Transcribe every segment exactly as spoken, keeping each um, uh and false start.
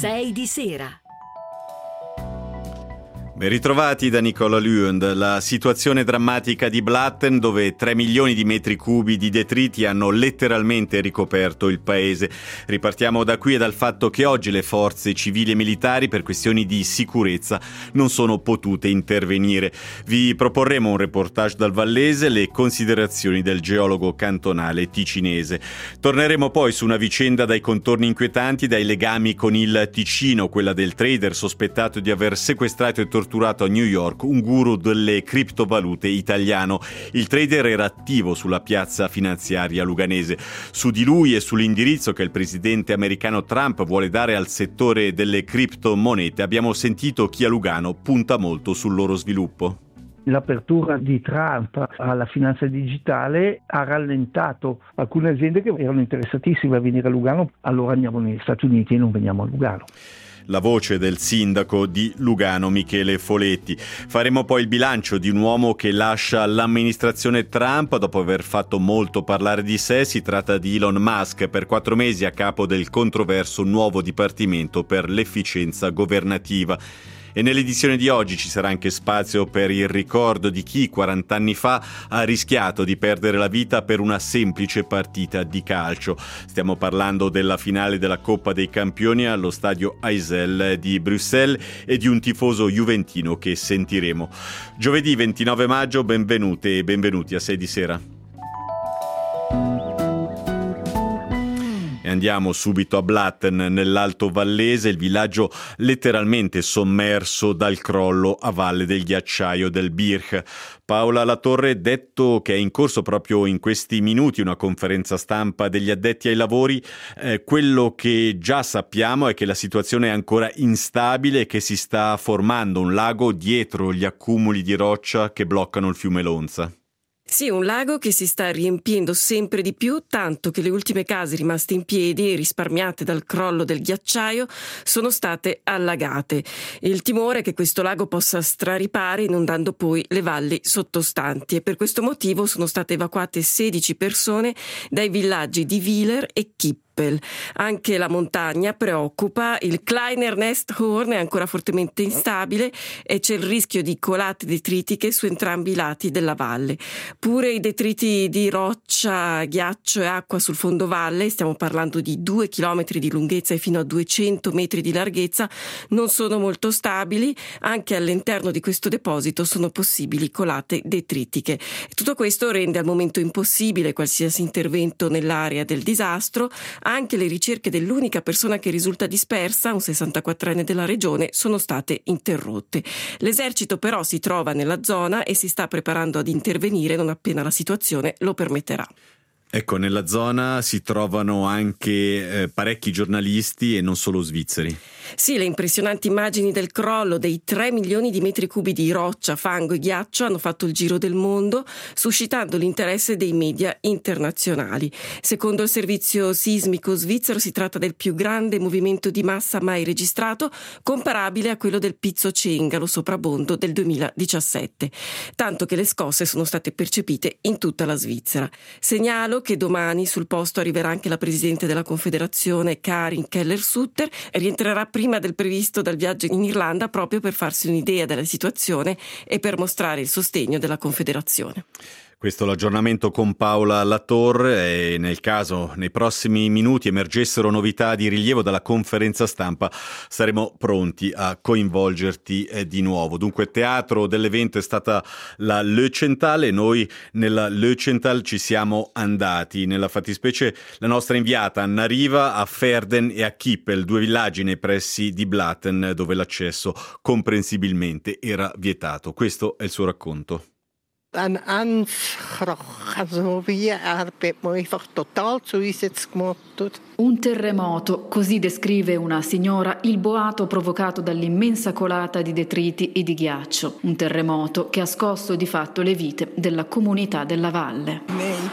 sei di sera. Ben ritrovati da Nicola Lund. La situazione drammatica di Blatten, dove tre milioni di metri cubi di detriti hanno letteralmente ricoperto il paese. Ripartiamo da qui e dal fatto che oggi le forze civili e militari, per questioni di sicurezza, non sono potute intervenire. Vi proporremo un reportage dal Vallese, le considerazioni del geologo cantonale ticinese. Torneremo poi su una vicenda dai contorni inquietanti, dai legami con il Ticino, quella del trader sospettato di aver sequestrato e torturato a New York un guru delle criptovalute italiano. Il trader era attivo sulla piazza finanziaria luganese. Su di lui e sull'indirizzo che il presidente americano Trump vuole dare al settore delle criptomonete abbiamo sentito chi a Lugano punta molto sul loro sviluppo. L'apertura di Trump alla finanza digitale ha rallentato alcune aziende che erano interessatissime a venire a Lugano. Allora andiamo negli Stati Uniti e non veniamo a Lugano. La voce del sindaco di Lugano, Michele Foletti. Faremo poi il bilancio di un uomo che lascia l'amministrazione Trump dopo aver fatto molto parlare di sé. Si tratta di Elon Musk, per quattro mesi a capo del controverso nuovo Dipartimento per l'efficienza governativa. E nell'edizione di oggi ci sarà anche spazio per il ricordo di chi quaranta anni fa ha rischiato di perdere la vita per una semplice partita di calcio. Stiamo parlando della finale della Coppa dei Campioni allo stadio Heysel di Bruxelles e di un tifoso juventino che sentiremo. Giovedì ventinove maggio, benvenute e benvenuti a sei di sera. E andiamo subito a Blatten, nell'Alto Vallese, il villaggio letteralmente sommerso dal crollo a valle del ghiacciaio del Birch. Paola Latorre, detto che è in corso proprio in questi minuti una conferenza stampa degli addetti ai lavori, eh, quello che già sappiamo è che la situazione è ancora instabile e che si sta formando un lago dietro gli accumuli di roccia che bloccano il fiume Lonza. Sì, un lago che si sta riempiendo sempre di più, tanto che le ultime case rimaste in piedi e risparmiate dal crollo del ghiacciaio sono state allagate. Il timore è che questo lago possa straripare inondando poi le valli sottostanti e per questo motivo sono state evacuate sedici persone dai villaggi di Wieler e Kipp. Anche la montagna preoccupa, il Kleiner Nesthorn è ancora fortemente instabile e c'è il rischio di colate detritiche su entrambi i lati della valle. Pure i detriti di roccia, ghiaccio e acqua sul fondovalle, stiamo parlando di due chilometri di lunghezza e fino a duecento metri di larghezza, non sono molto stabili. Anche all'interno di questo deposito sono possibili colate detritiche. Tutto questo rende al momento impossibile qualsiasi intervento nell'area del disastro. Anche le ricerche dell'unica persona che risulta dispersa, un sessantaquattrenne della regione, sono state interrotte. L'esercito però si trova nella zona e si sta preparando ad intervenire non appena la situazione lo permetterà. Ecco, nella zona si trovano anche eh, parecchi giornalisti e non solo svizzeri. Sì, le impressionanti immagini del crollo dei tre milioni di metri cubi di roccia, fango e ghiaccio hanno fatto il giro del mondo, suscitando l'interesse dei media internazionali. Secondo il servizio sismico svizzero si tratta del più grande movimento di massa mai registrato, comparabile a quello del Pizzo Cengalo soprabondo del duemiladiciassette. Tanto che le scosse sono state percepite in tutta la Svizzera. Segnalo che domani sul posto arriverà anche la presidente della Confederazione Karin Keller-Sutter, rientrerà prima del previsto dal viaggio in Irlanda proprio per farsi un'idea della situazione e per mostrare il sostegno della Confederazione. Questo è l'aggiornamento con Paola Latorre e nel caso nei prossimi minuti emergessero novità di rilievo dalla conferenza stampa saremo pronti a coinvolgerti eh, di nuovo. Dunque teatro dell'evento è stata la Lötschental e noi nella Lötschental ci siamo andati. Nella fattispecie la nostra inviata Anna Riva a Verden e a Kippel, due villaggi nei pressi di Blatten dove l'accesso comprensibilmente era vietato. Questo è il suo racconto. Ein Anschrach, also wie er wird man einfach total zu uns jetzt gemacht. Un terremoto, così descrive una signora il boato provocato dall'immensa colata di detriti e di ghiaccio. Un terremoto che ha scosso di fatto le vite della comunità della valle. Nein,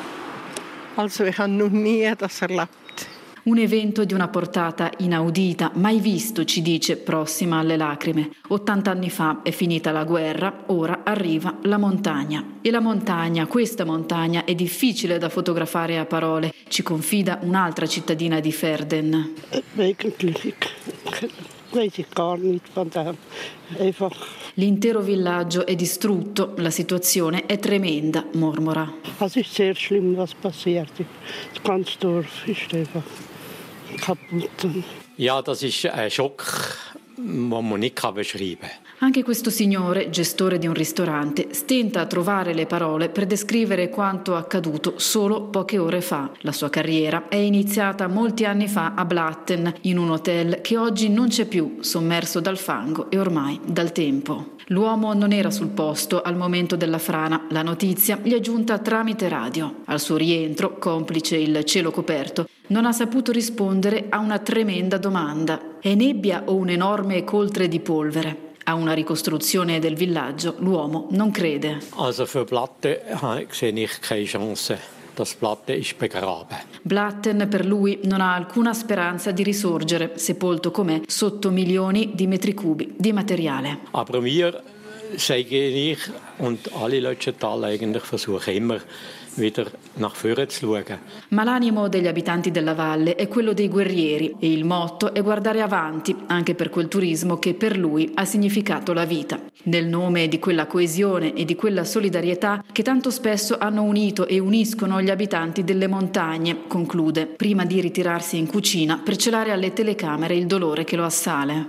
also ich habe noch nie das erlebt. Un evento di una portata inaudita, mai visto, ci dice, prossima alle lacrime. ottanta anni fa è finita la guerra, ora arriva la montagna. E la montagna, questa montagna, è difficile da fotografare a parole, ci confida un'altra cittadina di Verden. weiß ich gar nicht von dem. Einfach. L'intero villaggio è distrutto, la situazione è tremenda, mormora. Es ist sehr schlimm, was passiert ist. Das ganze Dorf ist einfach kaputt. Ja, das ist ein Schock, den man nicht beschreiben kann. Anche questo signore, gestore di un ristorante, stenta a trovare le parole per descrivere quanto accaduto solo poche ore fa. La sua carriera è iniziata molti anni fa a Blatten, in un hotel che oggi non c'è più, sommerso dal fango e ormai dal tempo. L'uomo non era sul posto al momento della frana, la notizia gli è giunta tramite radio. Al suo rientro, complice il cielo coperto, non ha saputo rispondere a una tremenda domanda. È nebbia o un'enorme coltre di polvere? A una ricostruzione del villaggio l'uomo non crede. Also für Blatten sehe ich keine Chance. Das Blatten ist begraben. Blatten per lui non ha alcuna speranza di risorgere, sepolto com'è sotto milioni di metri cubi di materiale. Aber wir, sage ich und alle Lötschental eigentlich versuchen immer wieder nach vorne zu schauen. Ma l'animo degli abitanti della valle è quello dei guerrieri e il motto è guardare avanti, anche per quel turismo che per lui ha significato la vita. Nel nome di quella coesione e di quella solidarietà che tanto spesso hanno unito e uniscono gli abitanti delle montagne, conclude, prima di ritirarsi in cucina per celare alle telecamere il dolore che lo assale.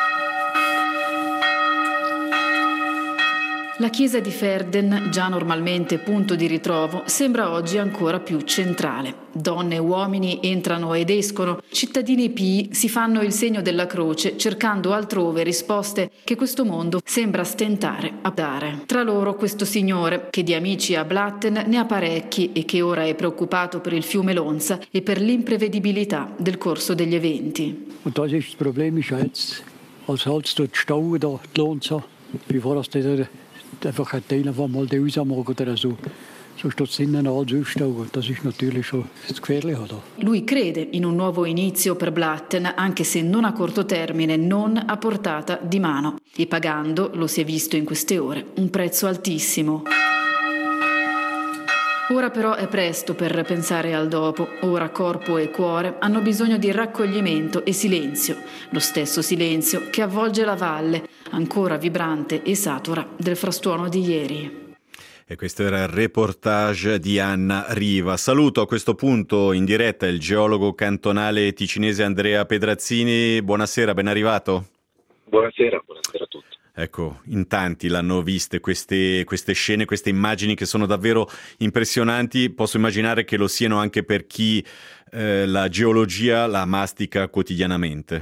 La chiesa di Verden, già normalmente punto di ritrovo, sembra oggi ancora più centrale. Donne e uomini entrano ed escono, cittadini pii si fanno il segno della croce, cercando altrove risposte che questo mondo sembra stentare a dare. Tra loro questo signore, che di amici a Blatten ne ha parecchi e che ora è preoccupato per il fiume Lonza e per l'imprevedibilità del corso degli eventi. Und das ist das Problem, ist jetzt, als Holz dort stauen, da die Lonza, bevor das der einfach ein Teil einfach mal die Ausmachen oder so. So steht es innen alles ausstauen. Das ist natürlich schon das Gefährliche. Da. Lui crede in un nuovo inizio per Blatten, anche se non a corto termine, non a portata di mano. E pagando, lo si è visto in queste ore, un prezzo altissimo. Ora però è presto per pensare al dopo. Ora corpo e cuore hanno bisogno di raccoglimento e silenzio. Lo stesso silenzio che avvolge la valle, ancora vibrante e satura del frastuono di ieri. E questo era il reportage di Anna Riva. Saluto a questo punto in diretta il geologo cantonale ticinese Andrea Pedrazzini. Buonasera, ben arrivato. Buonasera, buonasera a tutti. Ecco, in tanti l'hanno viste queste, queste scene, queste immagini che sono davvero impressionanti. Posso immaginare che lo siano anche per chi eh, la geologia la mastica quotidianamente.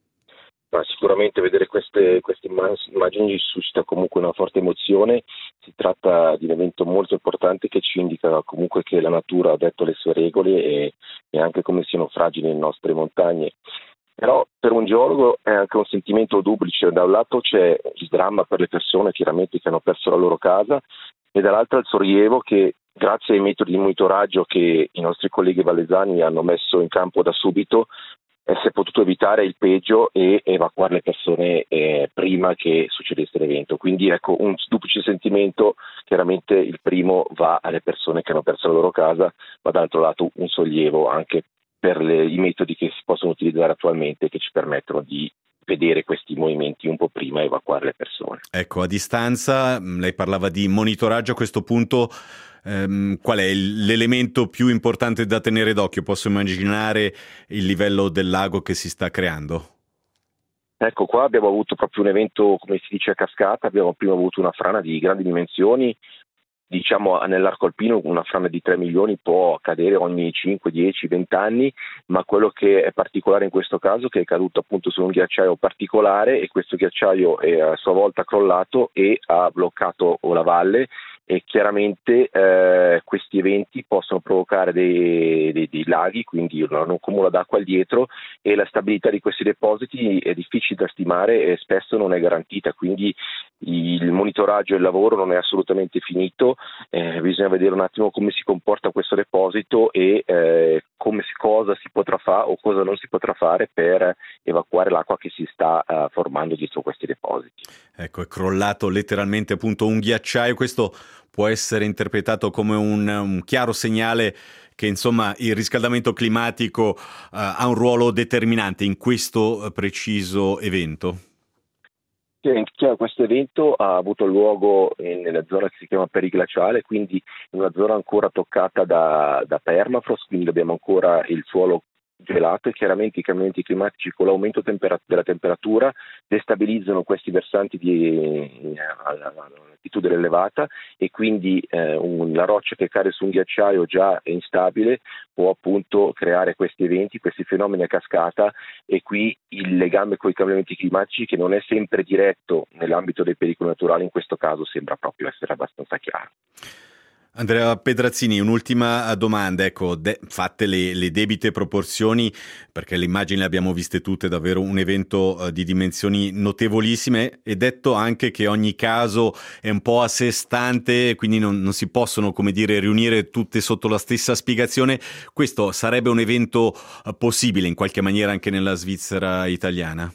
Ma sicuramente vedere queste, queste immagini suscita comunque una forte emozione. Si tratta di un evento molto importante che ci indica comunque che la natura ha detto le sue regole e, e anche come siano fragili le nostre montagne. Però per un geologo è anche un sentimento duplice. Da un lato c'è il dramma per le persone chiaramente che hanno perso la loro casa e dall'altro il sollievo che grazie ai metodi di monitoraggio che i nostri colleghi vallesani hanno messo in campo da subito eh, si è potuto evitare il peggio e evacuare le persone eh, prima che succedesse l'evento. Quindi ecco un duplice sentimento, chiaramente il primo va alle persone che hanno perso la loro casa, ma dall'altro lato un sollievo anche per le, i metodi che si possono utilizzare attualmente che ci permettono di vedere questi movimenti un po' prima e evacuare le persone. Ecco, a distanza, lei parlava di monitoraggio, a questo punto ehm, qual è l'elemento più importante da tenere d'occhio? Posso immaginare il livello del lago che si sta creando? Ecco, qua abbiamo avuto proprio un evento, come si dice, a cascata. Abbiamo prima avuto una frana di grandi dimensioni. Diciamo nell'arco alpino una frana di tre milioni può accadere ogni cinque, dieci, venti anni, ma quello che è particolare in questo caso è che è caduto appunto su un ghiacciaio particolare e questo ghiacciaio è a sua volta crollato e ha bloccato la valle e chiaramente eh, questi eventi possono provocare dei, dei, dei laghi, quindi un, un cumulo d'acqua al dietro e la stabilità di questi depositi è difficile da stimare e spesso non è garantita, quindi il monitoraggio e il lavoro non è assolutamente finito, eh, bisogna vedere un attimo come si comporta questo deposito e eh, come si, cosa si potrà fare o cosa non si potrà fare per evacuare l'acqua che si sta uh, formando dietro questi depositi. Ecco, è crollato letteralmente appunto un ghiacciaio. Questo può essere interpretato come un, un chiaro segnale che insomma il riscaldamento climatico uh, ha un ruolo determinante in questo preciso evento? Chiaro, questo evento ha avuto luogo in, nella zona che si chiama periglaciale, quindi in una zona ancora toccata da, da permafrost, quindi abbiamo ancora il suolo gelato e chiaramente i cambiamenti climatici con l'aumento tempera- della temperatura destabilizzano questi versanti di altitudine elevata e quindi eh, un, la roccia che cade su un ghiacciaio già instabile può appunto creare questi eventi, questi fenomeni a cascata, e qui il legame con i cambiamenti climatici, che non è sempre diretto nell'ambito dei pericoli naturali, in questo caso sembra proprio essere abbastanza chiaro. Andrea Pedrazzini, un'ultima domanda, ecco, de- fatte le, le debite proporzioni, perché le immagini le abbiamo viste tutte, davvero un evento uh, di dimensioni notevolissime, e detto anche che ogni caso è un po' a sé stante, quindi non, non si possono, come dire, riunire tutte sotto la stessa spiegazione. Questo sarebbe un evento uh, possibile in qualche maniera anche nella Svizzera italiana?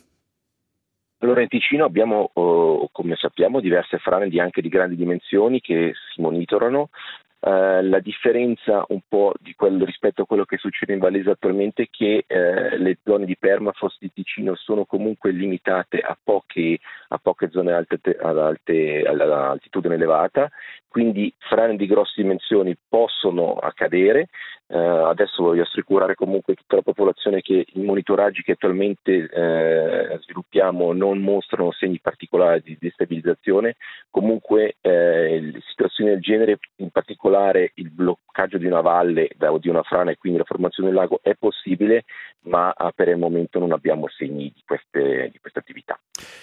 Allora in Ticino abbiamo, oh, come sappiamo, diverse frane di, anche di grandi dimensioni che si monitorano. Uh, la differenza un po' di quello rispetto a quello che succede in Vallese attualmente è che uh, le zone di permafrost di Ticino sono comunque limitate a poche, a poche zone alte, ad alte, all'altitudine elevata, quindi frane di grosse dimensioni possono accadere. Uh, adesso voglio assicurare comunque tutta la popolazione che i monitoraggi che attualmente uh, sviluppiamo non mostrano segni particolari di destabilizzazione. Comunque uh, situazioni del genere, in particolare il bloccaggio di una valle o di una frana e quindi la formazione del lago, è possibile, ma per il momento non abbiamo segni di queste, di queste attività.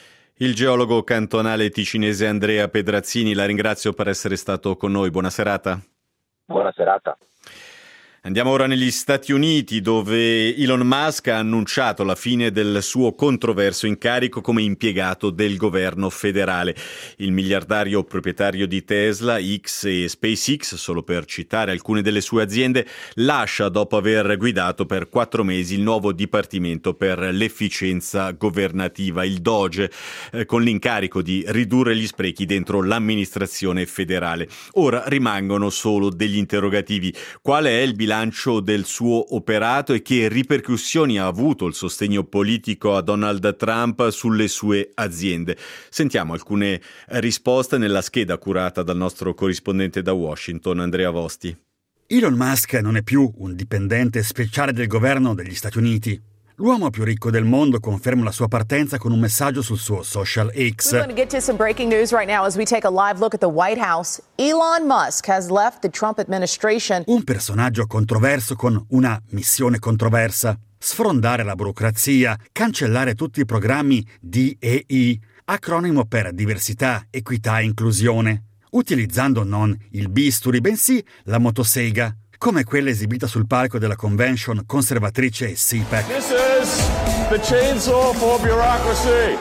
Il geologo cantonale ticinese Andrea Pedrazzini, la ringrazio per essere stato con noi. Buona serata. Buona serata. Andiamo ora negli Stati Uniti, dove Elon Musk ha annunciato la fine del suo controverso incarico come impiegato del governo federale. Il miliardario proprietario di Tesla, X e SpaceX, solo per citare alcune delle sue aziende, lascia dopo aver guidato per quattro mesi il nuovo Dipartimento per l'efficienza governativa, il DOGE, eh, con l'incarico di ridurre gli sprechi dentro l'amministrazione federale. Ora rimangono solo degli interrogativi. Qual è il bilancio bilancio del suo operato e che ripercussioni ha avuto il sostegno politico a Donald Trump sulle sue aziende? Sentiamo alcune risposte nella scheda curata dal nostro corrispondente da Washington, Andrea Vosti. Elon Musk non è più un dipendente speciale del governo degli Stati Uniti. L'uomo più ricco del mondo conferma la sua partenza con un messaggio sul suo social X. We're going to get to some breaking news right now as we take a live look at the White House. Elon Musk has left the Trump administration. Un personaggio controverso con una missione controversa. Sfrondare la burocrazia, cancellare tutti i programmi D E I, acronimo per diversità, equità e inclusione, utilizzando non il bisturi, bensì la motosega, come quella esibita sul palco della convention conservatrice C PAC. This is the chainsaw for bureaucracy.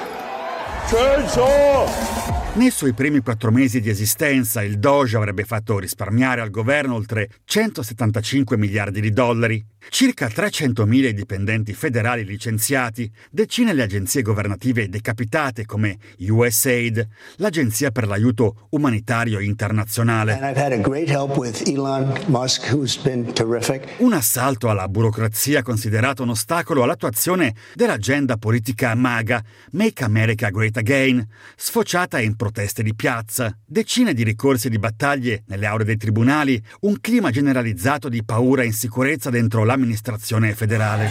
Chainsaw! Nei suoi primi quattro mesi di esistenza, il Doge avrebbe fatto risparmiare al governo oltre centosettantacinque miliardi di dollari, circa trecentomila i dipendenti federali licenziati, decine le agenzie governative decapitate come U S A I D, l'Agenzia per l'aiuto umanitario internazionale. And I've had a great help with Elon Musk, who's been terrific. Un assalto alla burocrazia considerato un ostacolo all'attuazione dell'agenda politica MAGA, Make America Great Again, sfociata in proteste di piazza, decine di ricorsi e di battaglie nelle aule dei tribunali, un clima generalizzato di paura e insicurezza dentro l'amministrazione federale.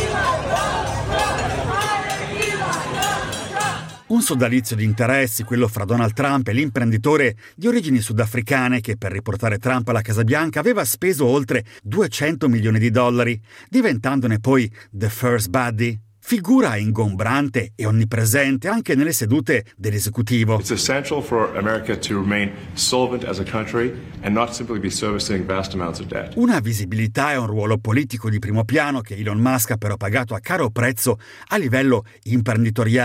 Un sodalizio di interessi, quello fra Donald Trump e l'imprenditore di origini sudafricane che per riportare Trump alla Casa Bianca aveva speso oltre duecento milioni di dollari, diventandone poi the first buddy. Figura ingombrante e onnipresente anche nelle sedute dell'esecutivo. It's essential for America to remain solvent as a country and not simply be servicing vast amounts of debt. Una visibilità e un ruolo politico di primo piano che Elon Musk ha però pagato a caro prezzo a livello imprenditoriale.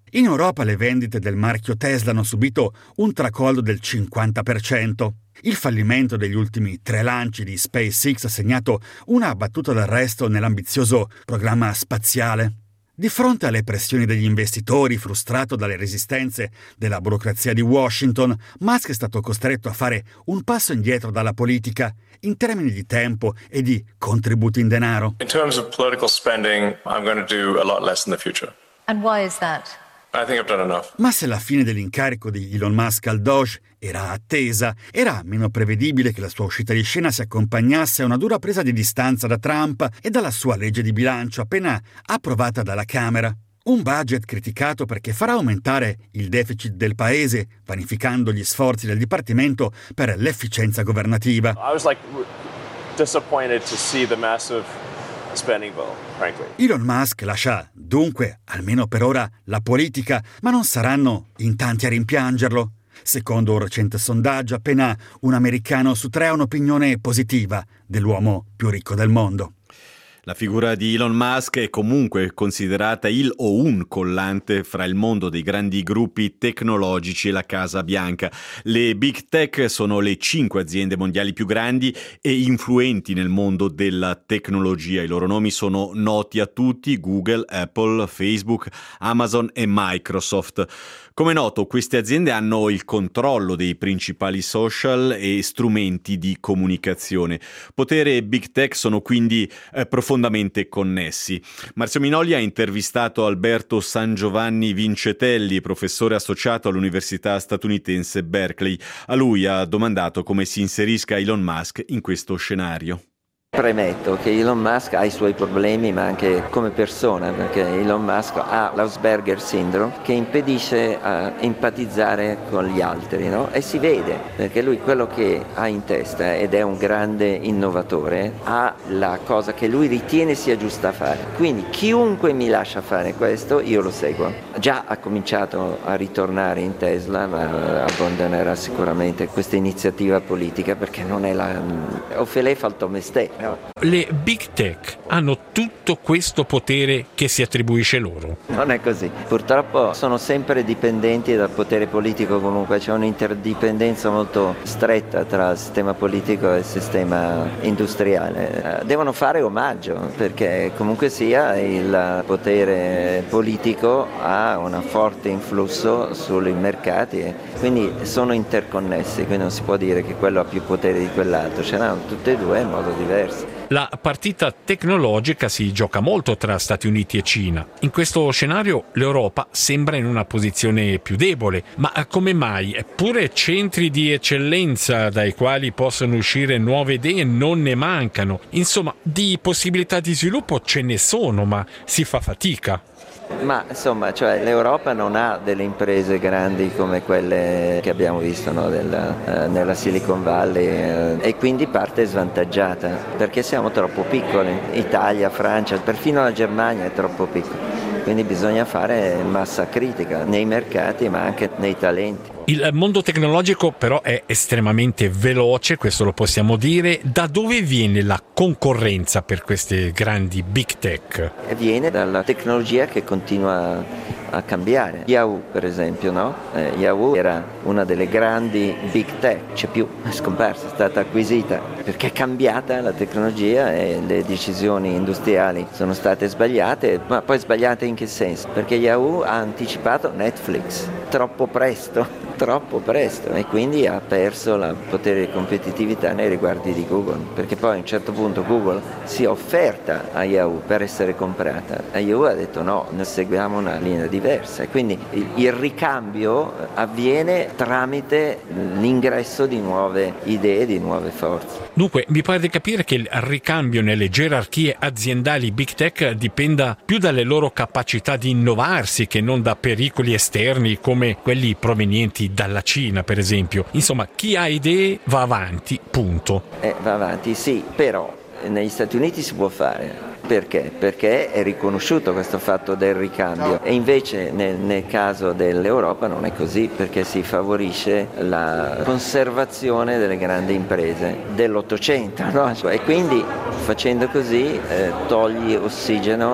In Europa le vendite del marchio Tesla hanno subito un tracollo del cinquanta per cento. Il fallimento degli ultimi tre lanci di SpaceX ha segnato una battuta d'arresto nell'ambizioso programma spaziale. Di fronte alle pressioni degli investitori, frustrato dalle resistenze della burocrazia di Washington, Musk è stato costretto a fare un passo indietro dalla politica in termini di tempo e di contributi in denaro. In terms of political spending, I'm going to do a lot less in the future. And why is that? I think I've done enough. Ma se la fine dell'incarico di Elon Musk al Doge era attesa, era meno prevedibile che la sua uscita di scena si accompagnasse a una dura presa di distanza da Trump e dalla sua legge di bilancio appena approvata dalla Camera. Un budget criticato perché farà aumentare il deficit del paese, vanificando gli sforzi del Dipartimento per l'efficienza governativa. I was like disappointed to see the massive spending bill, frankly. Elon Musk lascia dunque, almeno per ora, la politica, ma non saranno in tanti a rimpiangerlo. Secondo un recente sondaggio, appena un americano su tre ha un'opinione positiva dell'uomo più ricco del mondo. La figura di Elon Musk è comunque considerata il o un collante fra il mondo dei grandi gruppi tecnologici e la Casa Bianca. Le Big Tech sono le cinque aziende mondiali più grandi e influenti nel mondo della tecnologia. I loro nomi sono noti a tutti: Google, Apple, Facebook, Amazon e Microsoft. Come noto, queste aziende hanno il controllo dei principali social e strumenti di comunicazione. Potere e Big Tech sono quindi eh, profondamente connessi. Marzio Minoli ha intervistato Alberto San Giovanni Vincetelli, professore associato all'Università statunitense Berkeley. A lui ha domandato come si inserisca Elon Musk in questo scenario. Premetto che Elon Musk ha i suoi problemi, ma anche come persona, perché Elon Musk ha l'Asperger syndrome che impedisce a empatizzare con gli altri, no? E si vede, perché lui quello che ha in testa, ed è un grande innovatore, ha la cosa che lui ritiene sia giusta fare. Quindi chiunque mi lascia fare questo, io lo seguo. Già ha cominciato a ritornare in Tesla, ma abbandonerà sicuramente questa iniziativa politica perché non è la... Ophélie fa il mestiere. Le Big Tech hanno tutto questo potere che si attribuisce loro? Non è così. Purtroppo sono sempre dipendenti dal potere politico, comunque c'è un'interdipendenza molto stretta tra il sistema politico e il sistema industriale. Devono fare omaggio perché comunque sia il potere politico ha un forte influsso sui mercati e quindi sono interconnessi, quindi non si può dire che quello ha più potere di quell'altro, ce l'hanno tutte e due in modo diverso. La partita tecnologica si gioca molto tra Stati Uniti e Cina. In questo scenario l'Europa sembra in una posizione più debole, ma come mai? Eppure centri di eccellenza dai quali possono uscire nuove idee non ne mancano. Insomma, di possibilità di sviluppo ce ne sono, ma si fa fatica. Ma insomma, cioè, l'Europa non ha delle imprese grandi come quelle che abbiamo visto, no, della, eh, nella Silicon Valley eh, e quindi parte svantaggiata perché siamo troppo piccoli. Italia, Francia, perfino la Germania è troppo piccola. Quindi bisogna fare massa critica nei mercati ma anche nei talenti. Il mondo tecnologico però è estremamente veloce, questo lo possiamo dire. Da dove viene la concorrenza per queste grandi big tech? Viene dalla tecnologia che continua a cambiare. Yahoo per esempio, no? Eh, Yahoo era una delle grandi big tech, c'è più, è scomparsa, è stata acquisita perché è cambiata la tecnologia e le decisioni industriali sono state sbagliate, ma poi sbagliate in che senso? Perché Yahoo ha anticipato Netflix troppo presto. troppo presto e quindi ha perso il potere di competitività nei riguardi di Google, perché poi a un certo punto Google si è offerta a Yahoo per essere comprata e Yahoo ha detto no, noi seguiamo una linea diversa e quindi il, il ricambio avviene tramite l'ingresso di nuove idee, di nuove forze. Dunque mi pare di capire che il ricambio nelle gerarchie aziendali big tech dipenda più dalle loro capacità di innovarsi che non da pericoli esterni come quelli provenienti dalla Cina per esempio. Insomma, chi ha idee va avanti, punto. Eh, va avanti, sì, però negli Stati Uniti si può fare. Perché? Perché è riconosciuto questo fatto del ricambio e invece nel, nel caso dell'Europa non è così perché si favorisce la conservazione delle grandi imprese dell'Ottocento, no? E quindi facendo così eh, togli ossigeno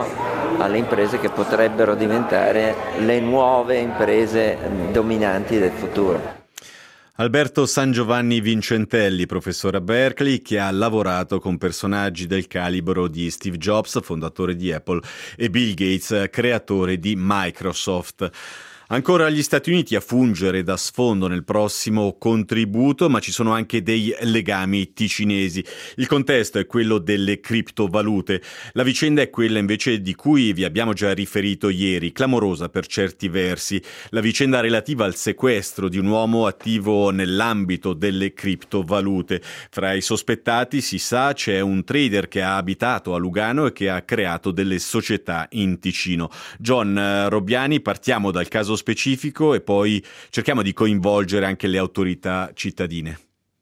alle imprese che potrebbero diventare le nuove imprese dominanti del futuro. Alberto San Giovanni Vincentelli, professore a Berkeley, che ha lavorato con personaggi del calibro di Steve Jobs, fondatore di Apple, e Bill Gates, creatore di Microsoft. Ancora gli Stati Uniti a fungere da sfondo nel prossimo contributo, ma ci sono anche dei legami ticinesi. Il contesto è quello delle criptovalute. La vicenda è quella invece di cui vi abbiamo già riferito ieri, clamorosa per certi versi. La vicenda relativa al sequestro di un uomo attivo nell'ambito delle criptovalute. Fra i sospettati, si sa, c'è un trader che ha abitato a Lugano e che ha creato delle società in Ticino. John Robbiani, partiamo dal caso specifico e poi cerchiamo di coinvolgere anche le autorità cittadine.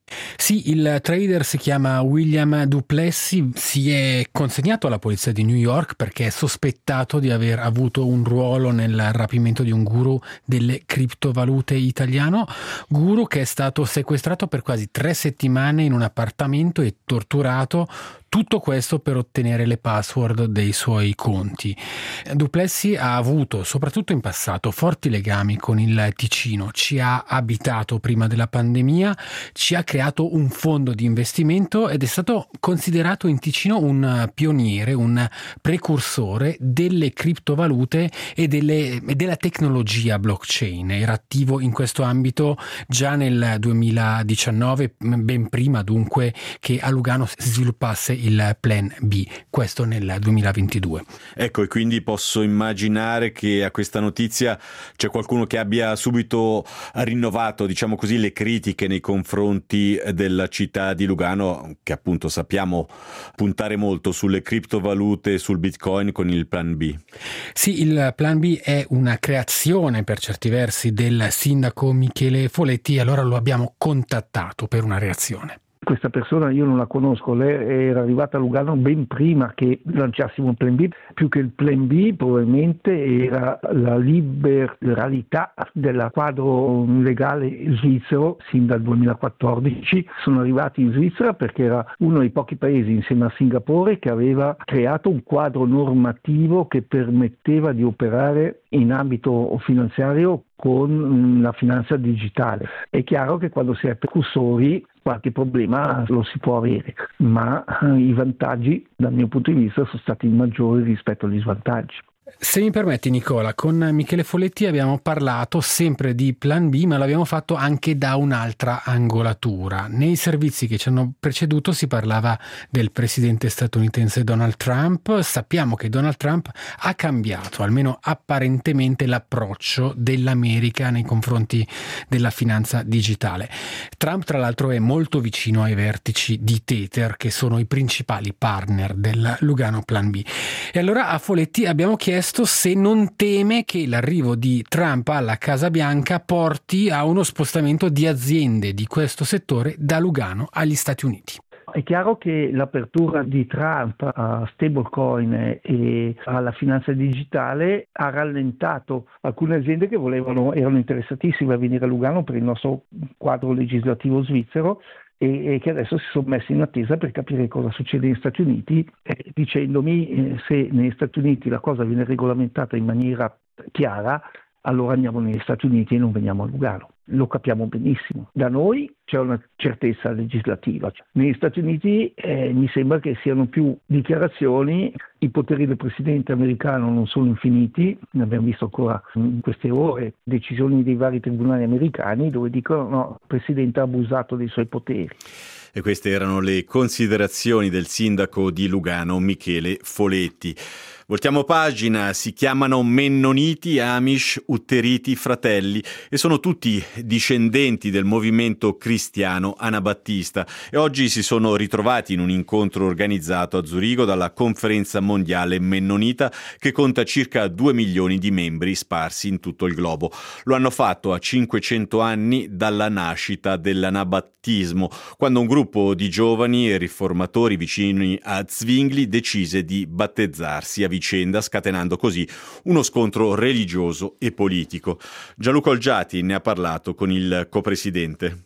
Sì, il trader si chiama William Du Plessis, si è consegnato alla polizia di New York perché è sospettato di aver avuto un ruolo nel rapimento di un guru delle criptovalute italiano, guru che è stato sequestrato per quasi tre settimane in un appartamento e torturato. Tutto questo per ottenere le password dei suoi conti. Du Plessis ha avuto, soprattutto in passato, forti legami con il Ticino. Ci ha abitato prima della pandemia, ci ha creato un fondo di investimento ed è stato considerato in Ticino un pioniere, un precursore delle criptovalute e, delle, e della tecnologia blockchain. Era attivo in questo ambito già nel duemiladiciannove, ben prima dunque che a Lugano si sviluppasse il Plan B, questo nel duemilaventidue. Ecco, e quindi posso immaginare che a questa notizia c'è qualcuno che abbia subito rinnovato, diciamo così, le critiche nei confronti della città di Lugano, che appunto sappiamo puntare molto sulle criptovalute e sul Bitcoin con il Plan B. Sì, il Plan B è una creazione per certi versi del sindaco Michele Foletti, allora lo abbiamo contattato per una reazione. Questa persona io non la conosco, lei era arrivata a Lugano ben prima che lanciassimo il Plan B. Più che il Plan B probabilmente era la liberalità del quadro legale svizzero. Sin dal duemilaquattordici sono arrivati in Svizzera perché era uno dei pochi paesi insieme a Singapore che aveva creato un quadro normativo che permetteva di operare in ambito finanziario con la finanza digitale. È chiaro che quando si è precursori qualche problema lo si può avere, ma i vantaggi dal mio punto di vista sono stati maggiori rispetto agli svantaggi. Se mi permetti Nicola, con Michele Foletti abbiamo parlato sempre di Plan B, ma l'abbiamo fatto anche da un'altra angolatura. Nei servizi che ci hanno preceduto si parlava del presidente statunitense Donald Trump. Sappiamo che Donald Trump ha cambiato, almeno apparentemente, l'approccio dell'America nei confronti della finanza digitale. Trump, tra l'altro, è molto vicino ai vertici di Tether, che sono i principali partner del Lugano Plan B. E allora a Foletti abbiamo chiesto se non teme che l'arrivo di Trump alla Casa Bianca porti a uno spostamento di aziende di questo settore da Lugano agli Stati Uniti. È chiaro che l'apertura di Trump a stablecoin e alla finanza digitale ha rallentato alcune aziende che volevano, erano interessatissime a venire a Lugano per il nostro quadro legislativo svizzero e che adesso si sono messi in attesa per capire cosa succede negli Stati Uniti, eh, dicendomi eh, se negli Stati Uniti la cosa viene regolamentata in maniera chiara, allora andiamo negli Stati Uniti e non veniamo a Lugano. Lo capiamo benissimo. Da noi c'è una certezza legislativa. Negli Stati Uniti eh, mi sembra che siano più dichiarazioni. I poteri del presidente americano non sono infiniti, ne abbiamo visto ancora in queste ore decisioni dei vari tribunali americani dove dicono no, il presidente ha abusato dei suoi poteri. E queste erano le considerazioni del sindaco di Lugano, Michele Foletti. Voltiamo pagina, si chiamano Mennoniti, Amish, Utteriti, Fratelli e sono tutti discendenti del movimento cristiano anabattista e oggi si sono ritrovati in un incontro organizzato a Zurigo dalla Conferenza Mondiale Mennonita che conta circa due milioni di membri sparsi in tutto il globo. Lo hanno fatto a cinquecento anni dalla nascita dell'anabattismo, quando un gruppo di giovani e riformatori vicini a Zwingli decise di battezzarsi a vicenda, scatenando così uno scontro religioso e politico. Gianluca Olgiati ne ha parlato con il copresidente.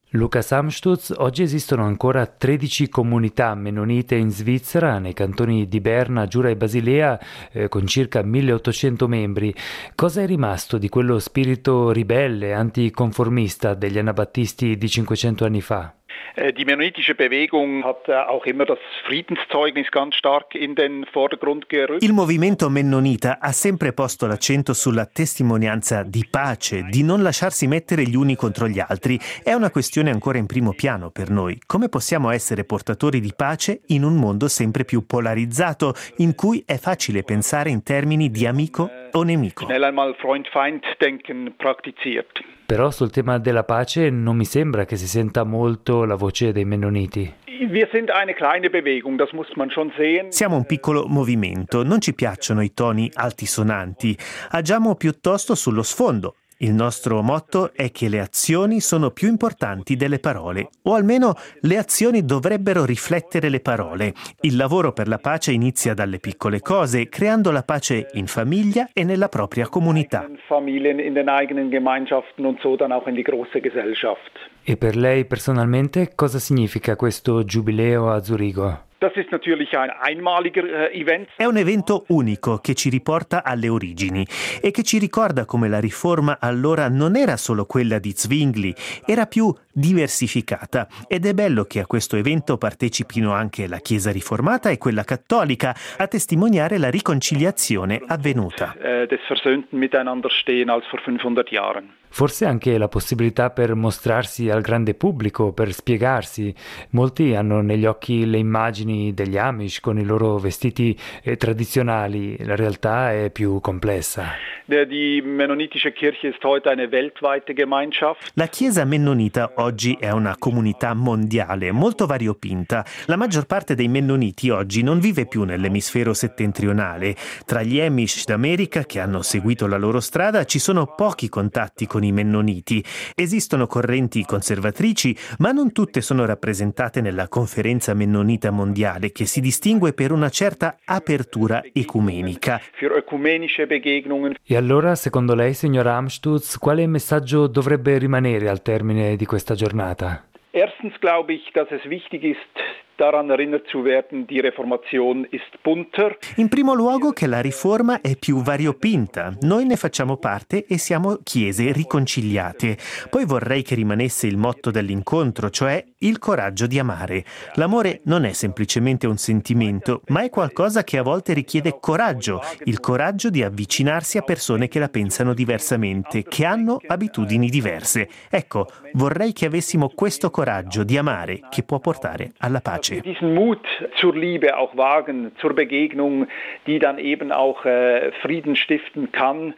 Lukas Amstutz, oggi esistono ancora tredici comunità mennonite in Svizzera, nei cantoni di Berna, Giura e Basilea, eh, con circa milleottocento membri. Cosa è rimasto di quello spirito ribelle, anticonformista degli anabattisti di cinquecento anni fa? Die mennonitische Bewegung hat auch immer das Friedenszeugnis ganz stark in den Vordergrund gerückt. Il movimento mennonita ha sempre posto l'accento sulla testimonianza di pace, di non lasciarsi mettere gli uni contro gli altri. È una questione ancora in primo piano per noi. Come possiamo essere portatori di pace in un mondo sempre più polarizzato, in cui è facile pensare in termini di amico o nemico? Schnell einmal Freund-Feind-Denken praktiziert. Però sul tema della pace non mi sembra che si senta molto la voce dei mennoniti. Wir sind eine kleine Bewegung, das muss man schon sehen. Siamo un piccolo movimento, non ci piacciono i toni altisonanti, agiamo piuttosto sullo sfondo. Il nostro motto è che le azioni sono più importanti delle parole, o almeno le azioni dovrebbero riflettere le parole. Il lavoro per la pace inizia dalle piccole cose, creando la pace in famiglia e nella propria comunità. Familien, in den eigenen Gemeinschaften und so dann auch in die große Gesellschaft. E per lei personalmente cosa significa questo giubileo a Zurigo? Das ist natürlich ein einmaliger Event. È un evento unico che ci riporta alle origini e che ci ricorda come la riforma allora non era solo quella di Zwingli, era più diversificata. Ed è bello che a questo evento partecipino anche la Chiesa riformata e quella cattolica a testimoniare la riconciliazione avvenuta. Des versöhnten Miteinanderstehen als vor fünfhundert Jahren. Forse anche la possibilità per mostrarsi al grande pubblico, per spiegarsi. Molti hanno negli occhi le immagini degli Amish con i loro vestiti eh, tradizionali. La realtà è più complessa. Die mennonitische Kirche ist heute eine weltweite Gemeinschaft. La Chiesa mennonita oggi è una comunità mondiale, molto variopinta. La maggior parte dei mennoniti oggi non vive più nell'emisfero settentrionale. Tra gli Amish d'America che hanno seguito la loro strada ci sono pochi contatti con i mennoniti. Esistono correnti conservatrici, ma non tutte sono rappresentate nella Conferenza Mennonita Mondiale, che si distingue per una certa apertura ecumenica. Für ökumenische Begegnungen. E allora, secondo lei, signora Amstutz, quale messaggio dovrebbe rimanere al termine di questa giornata? Erstens glaube ich, dass es wichtig ist, daran erinnert zu werden, die Reformation ist bunter. In primo luogo che la riforma è più variopinta. Noi ne facciamo parte e siamo chiese riconciliate. Poi vorrei che rimanesse il motto dell'incontro, cioè il coraggio di amare. L'amore non è semplicemente un sentimento, ma è qualcosa che a volte richiede coraggio, il coraggio di avvicinarsi a persone che la pensano diversamente, che hanno abitudini diverse. Ecco, vorrei che avessimo questo coraggio di amare che può portare alla pace. Diesen Mut zur Liebe auch wagen, zur Begegnung, die dann eben auch äh, Frieden stiften kann.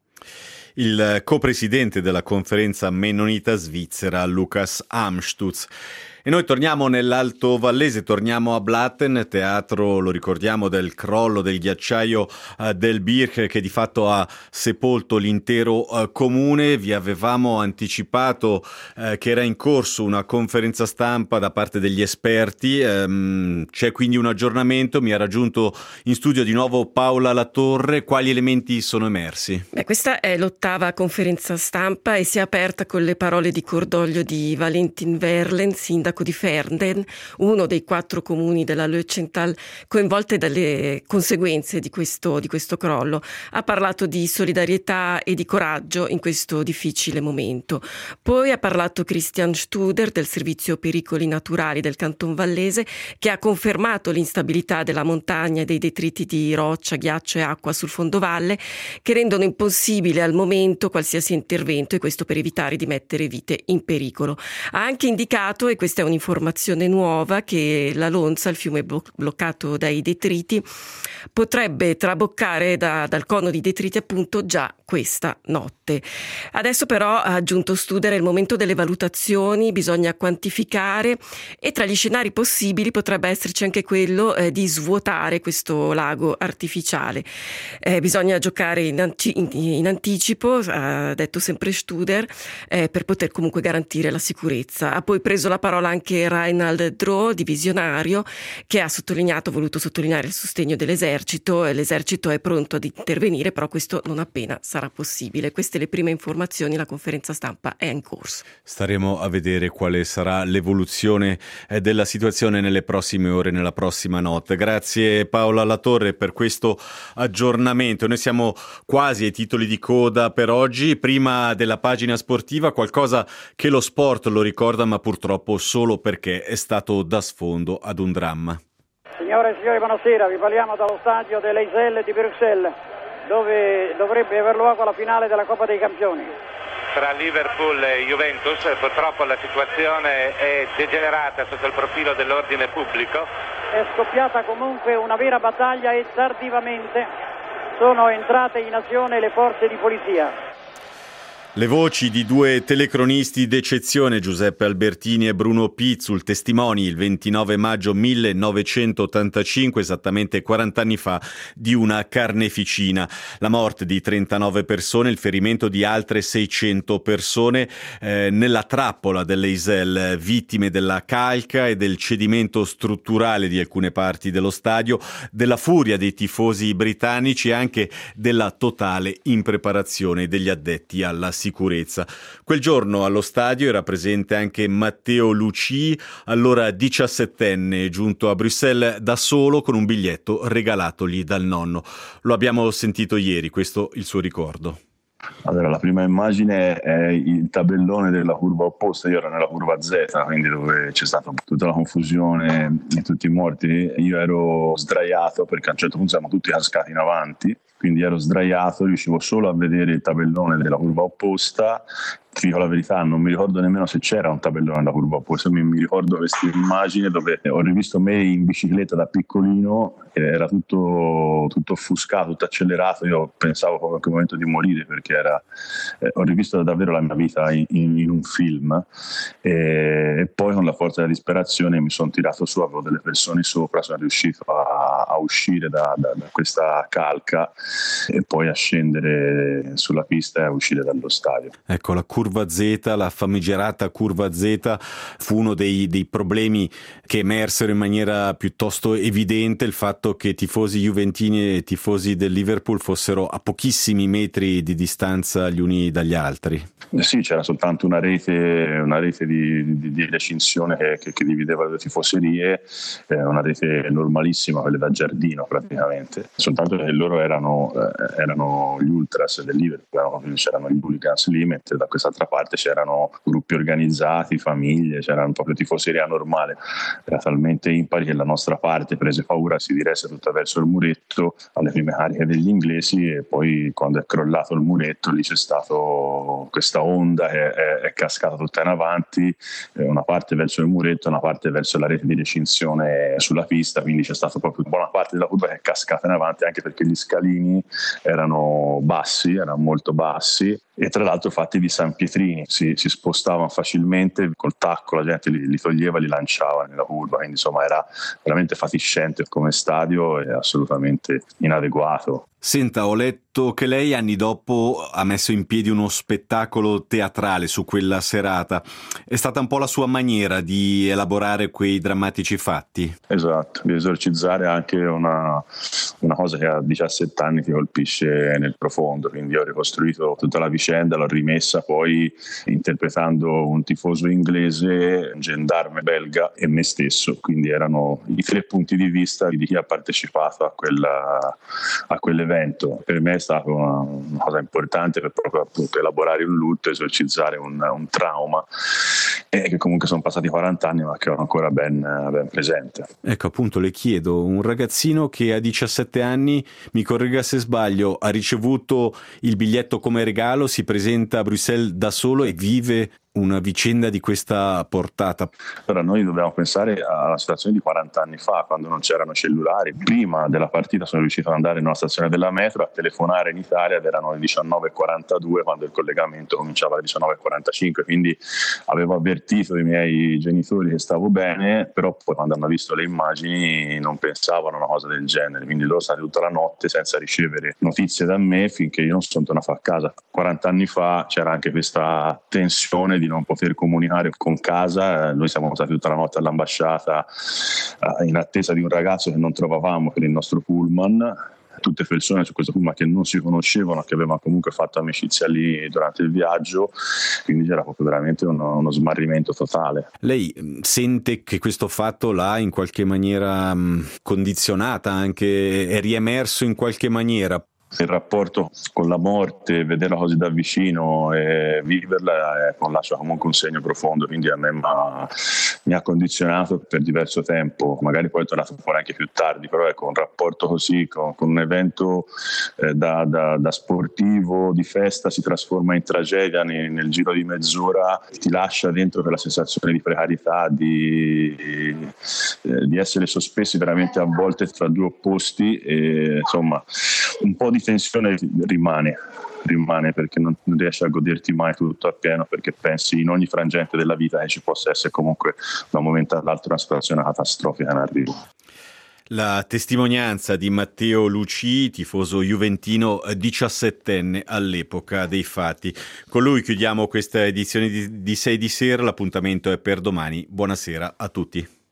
Il copresidente della conferenza mennonita svizzera, Lukas Amstutz. E noi torniamo nell'Alto Vallese, torniamo a Blatten, teatro, lo ricordiamo, del crollo del ghiacciaio uh, del Birch che di fatto ha sepolto l'intero uh, comune. Vi avevamo anticipato uh, che era in corso una conferenza stampa da parte degli esperti, um, c'è quindi un aggiornamento, mi ha raggiunto in studio di nuovo Paola Latorre. Quali elementi sono emersi? Beh, questa è l'ottava conferenza stampa e si è aperta con le parole di cordoglio di Valentin Verlen, sindaco di Verden, uno dei quattro comuni della Lötschental coinvolte dalle conseguenze di questo, di questo crollo. Ha parlato di solidarietà e di coraggio in questo difficile momento. Poi ha parlato Christian Studer del servizio pericoli naturali del Canton Vallese, che ha confermato l'instabilità della montagna e dei detriti di roccia, ghiaccio e acqua sul fondovalle che rendono impossibile al momento qualsiasi intervento, e questo per evitare di mettere vite in pericolo. Ha anche indicato, e questa è un'informazione nuova, che la Lonza, il fiume bloccato dai detriti, potrebbe traboccare da, dal cono di detriti appunto già questa notte. Adesso però, ha aggiunto Studer, è il momento delle valutazioni, bisogna quantificare, e tra gli scenari possibili potrebbe esserci anche quello eh, di svuotare questo lago artificiale. Eh, bisogna giocare in, anci- in, in anticipo, ha detto sempre Studer, eh, per poter comunque garantire la sicurezza. Ha poi preso la parola anche Reinhard Droh, divisionario, che ha sottolineato, voluto sottolineare il sostegno dell'esercito. L'esercito è pronto ad intervenire, però questo non appena sarà possibile. Queste le prime informazioni, la conferenza stampa è in corso. Staremo a vedere quale sarà l'evoluzione della situazione nelle prossime ore, nella prossima notte. Grazie Paola Latorre per questo aggiornamento. Noi siamo quasi ai titoli di coda per oggi. Prima della pagina sportiva, qualcosa che lo sport lo ricorda, ma purtroppo solo perché è stato da sfondo ad un dramma. Signore e signori, buonasera. Vi parliamo dallo stadio dell'Eisel di Bruxelles, dove dovrebbe aver luogo la finale della Coppa dei Campioni. Tra Liverpool e Juventus purtroppo la situazione è degenerata sotto il profilo dell'ordine pubblico. È scoppiata comunque una vera battaglia e tardivamente sono entrate in azione le forze di polizia. Le voci di due telecronisti d'eccezione, Giuseppe Albertini e Bruno Pizzul, testimoni il ventinove maggio millenovecentottantacinque, esattamente quaranta anni fa, di una carneficina. La morte di trentanove persone, il ferimento di altre seicento persone eh, nella trappola dell'Eisel, vittime della calca e del cedimento strutturale di alcune parti dello stadio, della furia dei tifosi britannici e anche della totale impreparazione degli addetti alla sicurezza. Quel giorno allo stadio era presente anche Matteo Lucii, allora diciassettenne, giunto a Bruxelles da solo con un biglietto regalatogli dal nonno. Lo abbiamo sentito ieri, questo il suo ricordo. Allora, la prima immagine è il tabellone della curva opposta. Io ero nella curva Z, quindi dove c'è stata tutta la confusione e tutti i morti. Io ero sdraiato perché a un certo punto siamo tutti cascati in avanti, quindi ero sdraiato, riuscivo solo a vedere il tabellone della curva opposta. Ti dico la verità, non mi ricordo nemmeno se c'era un tabellone nella curva opposta. Mi, mi ricordo questa immagine dove ho rivisto me in bicicletta da piccolino, era tutto, tutto offuscato, tutto accelerato. Io pensavo proprio a quel momento di morire, perché era, eh, ho rivisto davvero la mia vita in, in, in un film, e, e poi con la forza della disperazione mi sono tirato su, avevo delle persone sopra, sono riuscito a, a uscire da, da, da questa calca e poi a scendere sulla pista e a uscire dallo stadio. Ecco, la curva Z, la famigerata curva Z, fu uno dei, dei problemi che emersero in maniera piuttosto evidente, il fatto che tifosi juventini e tifosi del Liverpool fossero a pochissimi metri di distanza gli uni dagli altri. Eh sì, c'era soltanto una rete, una rete di, di, di recinzione che, che, che divideva le due tifoserie, eh, una rete normalissima, quelle da giardino praticamente, soltanto che loro erano, eh, erano gli ultras del Liverpool, c'erano gli hooligans lì, mentre da quest'altra parte c'erano gruppi organizzati, famiglie, c'erano proprio tifoseria normale. Era talmente impari che la nostra parte prese paura, si diresse tutta verso il muretto alle prime cariche degli inglesi, e poi quando è crollato il muretto lì c'è stato questa onda che è, è cascata tutta in avanti, una parte verso il muretto, una parte verso la rete di recinzione sulla pista, quindi c'è stata proprio buona parte della curva che è cascata in avanti, anche perché gli scalini erano bassi, erano molto bassi, e tra l'altro fatti di sanpietrini, si, si spostavano facilmente, col tacco la gente li, li toglieva, li lanciava nella curva, quindi insomma era veramente fatiscente come stadio e assolutamente inadeguato. Senta, ho letto che lei anni dopo ha messo in piedi uno spettacolo teatrale su quella serata. È stata un po' la sua maniera di elaborare quei drammatici fatti? Esatto, di esorcizzare anche una, una cosa che a diciassette anni ti colpisce nel profondo, quindi ho ricostruito tutta la vicenda, l'ho rimessa poi interpretando un tifoso inglese, un gendarme belga e me stesso, quindi erano i tre punti di vista di chi ha partecipato a quella, a quell'evento. Per me è stata una, una cosa importante per proprio appunto elaborare un lutto, esorcizzare un, un trauma, e che comunque sono passati quaranta anni ma che ho ancora ben, ben presente. Ecco, appunto le chiedo, un ragazzino che a diciassette anni, mi corregga se sbaglio, ha ricevuto il biglietto come regalo, si presenta a Bruxelles da solo e vive una vicenda di questa portata. Allora noi dobbiamo pensare alla situazione di quaranta anni fa, quando non c'erano cellulari. Prima della partita sono riuscito ad andare in una stazione della metro a telefonare in Italia ed erano le diciannove e quarantadue quando il collegamento cominciava alle diciannove e quarantacinque, quindi avevo avvertito i miei genitori che stavo bene, però poi quando hanno visto le immagini non pensavano a una cosa del genere, quindi loro sono stati tutta la notte senza ricevere notizie da me finché io non sono tornato a casa. quaranta anni fa c'era anche questa tensione di non poter comunicare con casa. Noi siamo stati tutta la notte all'ambasciata in attesa di un ragazzo che non trovavamo per il nostro pullman. Tutte persone su questo pullman che non si conoscevano, che avevano comunque fatto amicizia lì durante il viaggio, quindi c'era proprio veramente uno, uno smarrimento totale. Lei sente che questo fatto l'ha in qualche maniera condizionata, anche è riemerso in qualche maniera? Il rapporto con la morte, vederla così da vicino e viverla eh, lascia comunque un segno profondo, quindi a me ma, mi ha condizionato per diverso tempo. Magari poi è tornato fuori anche più tardi, però ecco, un rapporto così con, con un evento eh, da, da, da sportivo, di festa, si trasforma in tragedia nel, nel giro di mezz'ora, ti lascia dentro quella sensazione di precarietà, di, eh, di essere sospesi veramente a volte tra due opposti, e insomma un po' di tensione rimane, rimane perché non, non riesci a goderti mai tutto appieno, perché pensi in ogni frangente della vita che ci possa essere comunque da un momento all'altro una situazione catastrofica in arrivo. La testimonianza di Matteo Lucii, tifoso juventino diciassettenne all'epoca dei fatti. Con lui chiudiamo questa edizione di, di sei di sera, l'appuntamento è per domani. Buonasera a tutti.